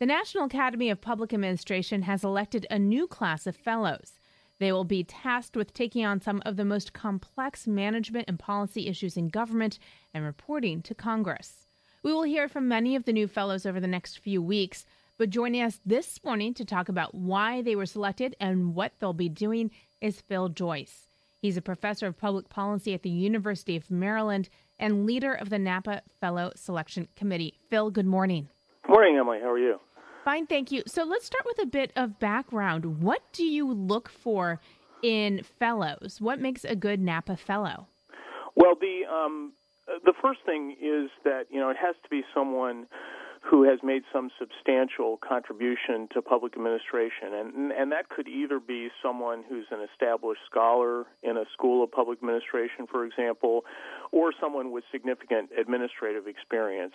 The National Academy of Public Administration has elected a new class of fellows. They will be tasked with taking on some of the most complex management and policy issues in government and reporting to Congress. We will hear from many of the new fellows over the next few weeks, but joining us this morning to talk about why they were selected and what they'll be doing is Phil Joyce. He's a professor of public policy at the University of Maryland and leader of the Napa Fellow Selection Committee. Phil, good morning. Good morning, Emily. How are you? Fine, thank you. So let's start with a bit of background. What do you look for in fellows? What makes a good Napa Fellow? Well, the first thing is that, it has to be someone who has made some substantial contribution to public administration. And that could either be someone who's an established scholar in a school of public administration, for example, or someone with significant administrative experience.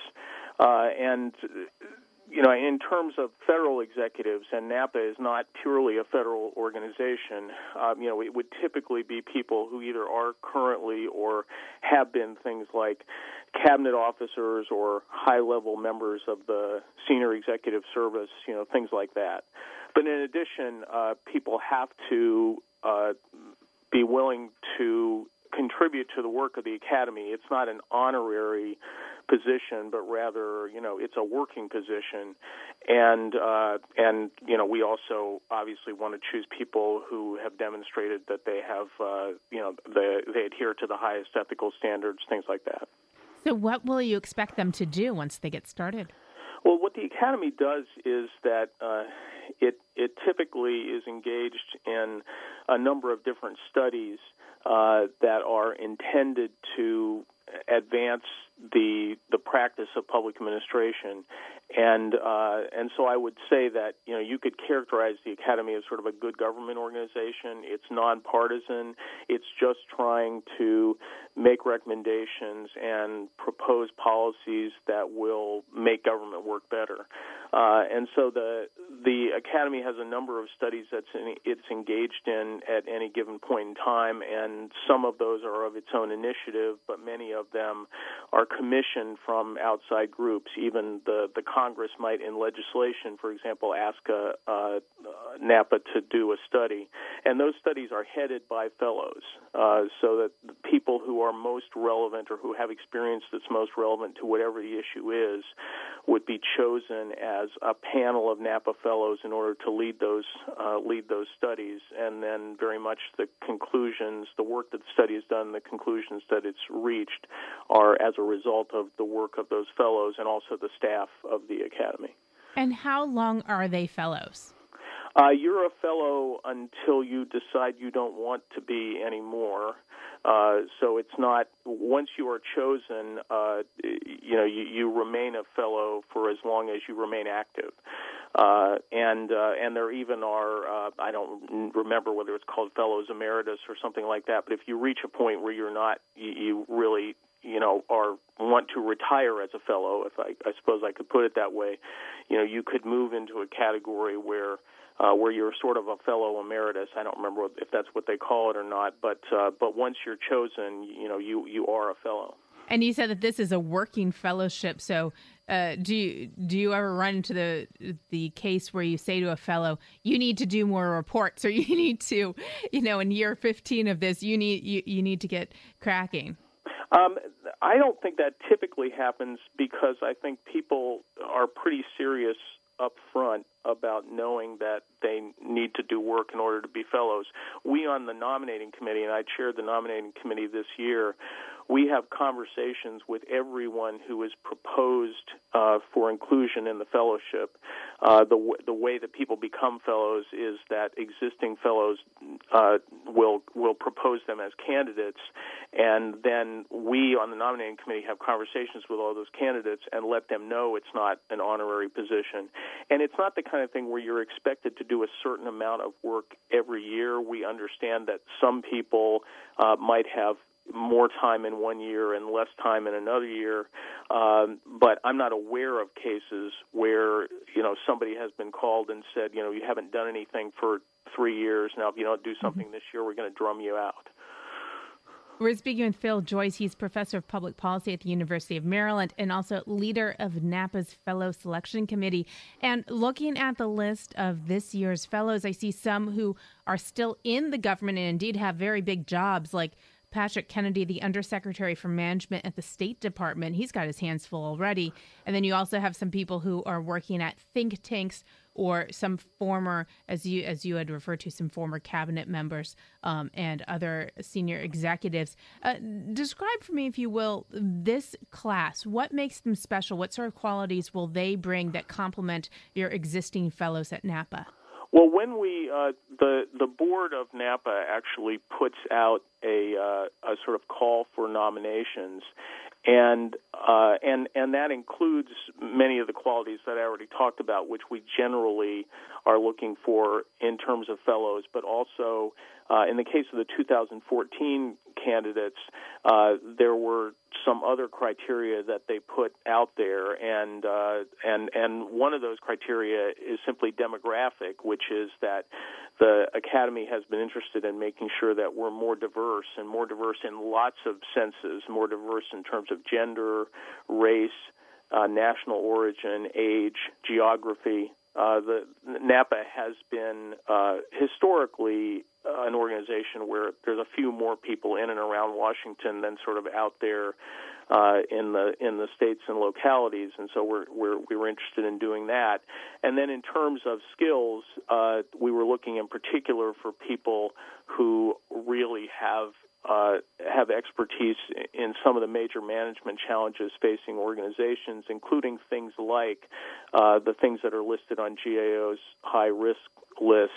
In terms of federal executives, and NAPA is not purely a federal organization, it would typically be people who either are currently or have been things like cabinet officers or high-level members of the senior executive service, things like that. But in addition, people have to be willing to contribute to the work of the Academy. It's not an honorary position, but rather, it's a working position. And we also obviously want to choose people who have demonstrated that they have, they adhere to the highest ethical standards, things like that. So what will you expect them to do once they get started? Well, what the Academy does is that it typically is engaged in a number of different studies that are intended to advance the practice of public administration, and so I would say that you could characterize the Academy as sort of a good government organization. It's nonpartisan. It's just trying to make recommendations and propose policies that will make government work better. And so the Academy has a number of studies it's engaged in at any given point in time, and some of those are of its own initiative, but many of them are commissioned from outside groups. Even the Congress might, in legislation, for example, ask NAPA to do a study, and those studies are headed by fellows, so that the people who are most relevant or who have experience that's most relevant to whatever the issue is would be chosen as a panel of NAPA fellows in order to lead those studies, and then very much the conclusions, the work that the study has done, the conclusions that it's reached are as a result of the work of those fellows and also the staff of the Academy. And how long are they fellows? You're a fellow until you decide you don't want to be anymore. So it's not, once you are chosen, you remain a fellow for as long as you remain active. And there even are, I don't remember whether it's called fellows emeritus or something like that, but if you reach a point where you're not, you really, want to retire as a fellow, if I suppose I could put it that way, you could move into a category where you're sort of a fellow emeritus. I don't remember if that's what they call it or not, but once you're chosen, you are a fellow. And you said that this is a working fellowship. So do you ever run into the case where you say to a fellow, you need to do more reports, or you need to, in year 15 of this, you need to get cracking? I don't think that typically happens because I think people are pretty serious up front about knowing that they need to do work in order to be fellows. We on the nominating committee, and I chaired the nominating committee this year, we have conversations with everyone who is proposed for inclusion in the fellowship. The way that people become fellows is that existing fellows will propose them as candidates, and then we on the nominating committee have conversations with all those candidates and let them know it's not an honorary position. And it's not the kind of thing where you're expected to do a certain amount of work every year. We understand that some people might have more time in one year and less time in another year, but I'm not aware of cases where somebody has been called and said, you haven't done anything for 3 years. Now, if you don't do something this year, we're going to drum you out. We're speaking with Phil Joyce. He's professor of public policy at the University of Maryland and also leader of NAPA's Fellow Selection Committee. And looking at the list of this year's fellows, I see some who are still in the government and indeed have very big jobs, like Patrick Kennedy, the Undersecretary for Management at the State Department. He's got his hands full already. And then you also have some people who are working at think tanks or some former, as you had referred to, some former cabinet members and other senior executives. Describe for me, if you will, this class. What makes them special? What sort of qualities will they bring that complement your existing fellows at NAPA? Well, when we the board of NAPA actually puts out a sort of call for nominations, and that includes many of the qualities that I already talked about, which we generally are looking for in terms of fellows, but also in the case of the 2014 candidates, there were some other criteria that they put out there, and one of those criteria is simply demographic, which is that the Academy has been interested in making sure that we're more diverse in lots of senses, more diverse in terms of gender, race, national origin, age, geography. The NAPA has been historically an organization where there's a few more people in and around Washington than sort of out there in the states and localities, and so we were interested in doing that. And then in terms of skills, we were looking in particular for people who really have expertise in some of the major management challenges facing organizations, including things like the things that are listed on GAO's high risk list,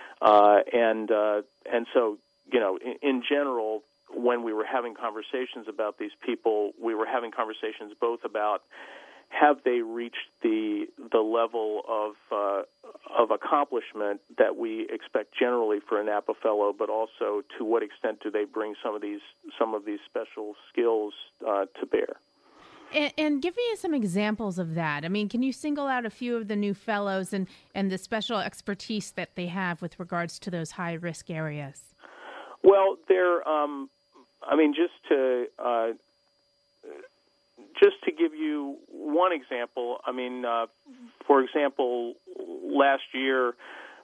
and so in general, when we were having conversations about these people, we were having conversations both about have they reached the level of accomplishment that we expect generally for a NAPA fellow, but also to what extent do they bring some of these special skills to bear. And give me some examples of that. I mean, can you single out a few of the new fellows and the special expertise that they have with regards to those high-risk areas? Well, just to give you one example, for example, last year,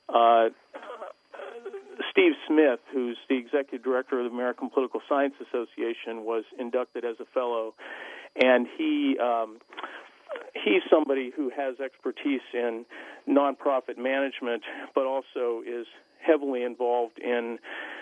Steve Smith, who's the executive director of the American Political Science Association, was inducted as a fellow, and he's somebody who has expertise in nonprofit management, but also is heavily involved in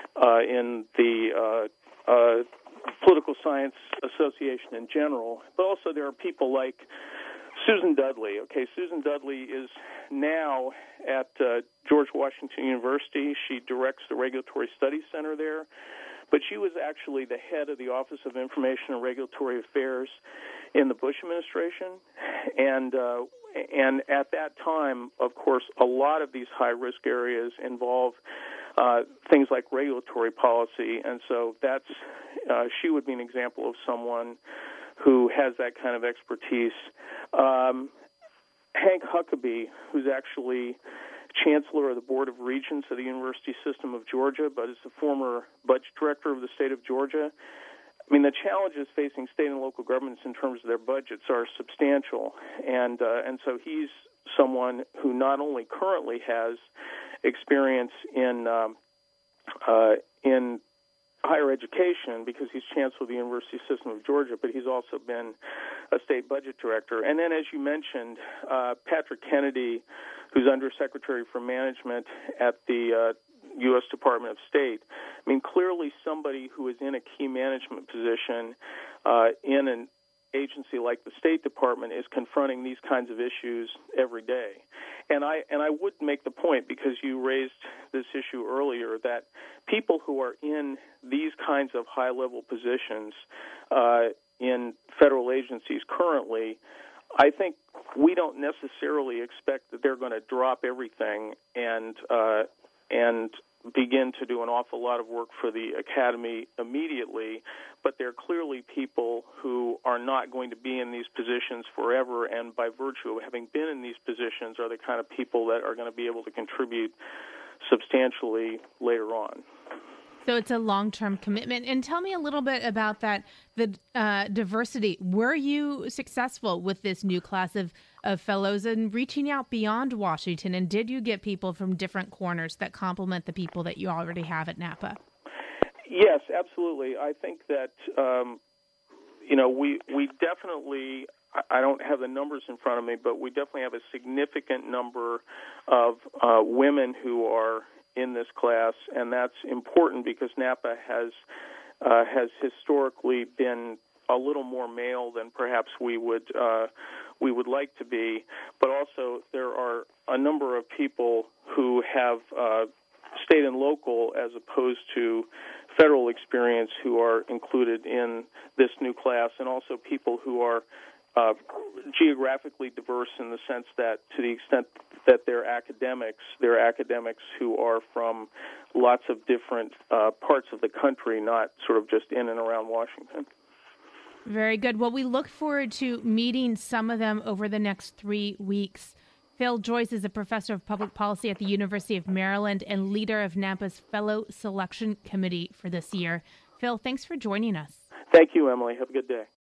the Political Science Association in general. But also there are people like Susan Dudley. Okay, Susan Dudley is now at George Washington University. She directs the Regulatory Studies Center there. But she was actually the head of the Office of Information and Regulatory Affairs in the Bush administration. And at that time, of course, a lot of these high-risk areas involve things like regulatory policy. And so she would be an example of someone who has that kind of expertise. Hank Huckabee, who's actually Chancellor of the Board of Regents of the University System of Georgia, but is the former budget director of the state of Georgia. I mean, the challenges facing state and local governments in terms of their budgets are substantial, and so he's someone who not only currently has experience in higher education because he's chancellor of the University System of Georgia, but he's also been a state budget director. And then, as you mentioned, Patrick Kennedy, who's Undersecretary for Management at the U.S. Department of State. I mean, clearly somebody who is in a key management position in an agency like the State Department is confronting these kinds of issues every day. And I would make the point, because you raised this issue earlier, that people who are in these kinds of high-level positions in federal agencies currently, I think we don't necessarily expect that they're going to drop everything and begin to do an awful lot of work for the Academy immediately, but they're clearly people who are not going to be in these positions forever, and by virtue of having been in these positions are the kind of people that are going to be able to contribute substantially later on. So it's a long-term commitment. And tell me a little bit about that, the diversity. Were you successful with this new class of fellows in reaching out beyond Washington? And did you get people from different corners that complement the people that you already have at Napa? Yes, absolutely. I think that, we definitely, I don't have the numbers in front of me, but we definitely have a significant number of women who are in this class, and that's important because Napa has historically been a little more male than perhaps we would like to be. But also, there are a number of people who have state and local as opposed to federal experience who are included in this new class, and also people who are geographically diverse in the sense that to the extent that they're academics who are from lots of different parts of the country, not sort of just in and around Washington. Very good. Well, we look forward to meeting some of them over the next 3 weeks. Phil Joyce is a professor of public policy at the University of Maryland and leader of Napa's Fellow Selection Committee for this year. Phil, thanks for joining us. Thank you, Emily. Have a good day.